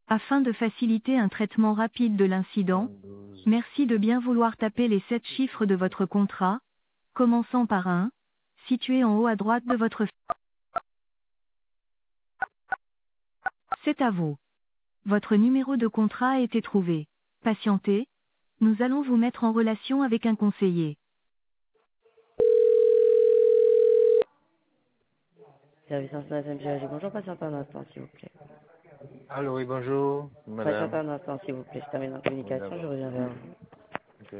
Afin de faciliter un traitement rapide de l'incident, 12. merci de bien vouloir taper les 7 chiffres de votre contrat, commençant par 1, situé en haut à droite de votre C'est à vous. Votre numéro de contrat a été trouvé. Patientez. Nous allons vous mettre en relation avec un conseiller. Service international MGAG, bonjour, patientez un instant, s'il vous plaît. Allô, oui, bonjour, Patientez madame. un instant, s'il vous plaît. Je termine la Oui, communication, je d'accord. reviens vers vous. Ok.